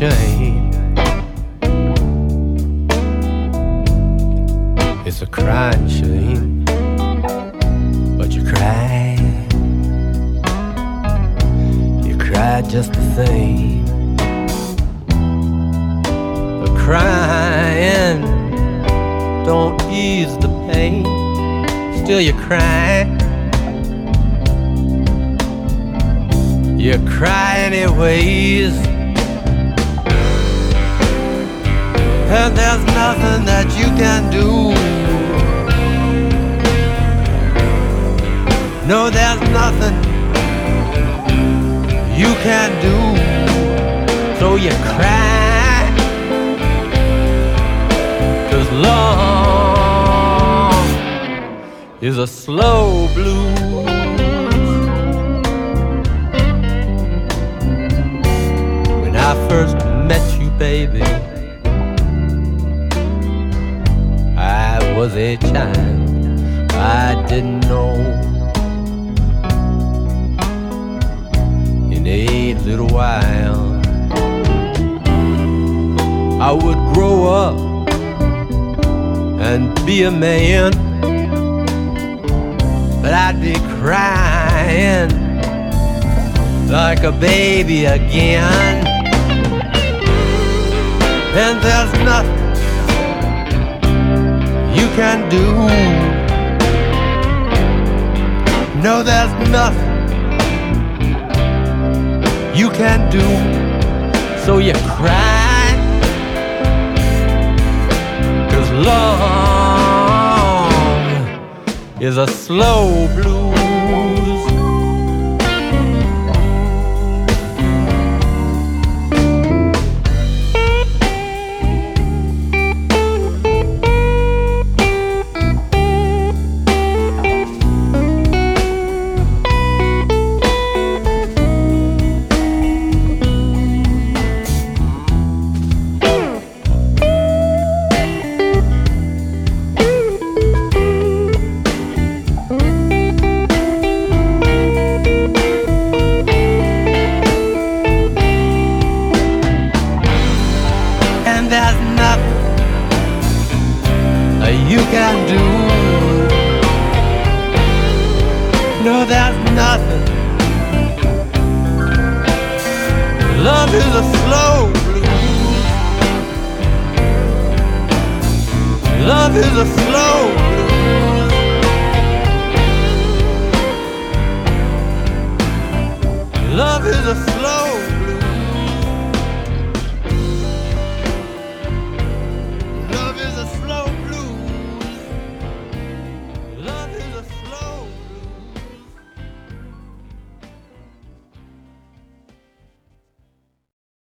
shame. It's a crying shame, but you cry. You cry just the same. The crying don't ease the pain. Still you cry. You cry anyways. And there's nothing that you can do. No, there's nothing you can do. So you cry, 'cause love is a slow blues. When I first met you, baby, I was a child. I didn't know. In a little while I would grow up and be a man, but I'd be crying like a baby again. And there's nothing you can do. No, there's nothing you can do. So you cry, 'cause love is a slow blues. There's nothing you can do. No, there's nothing. Love is a slow blues. Love is a slow blues. Love is a slow blues.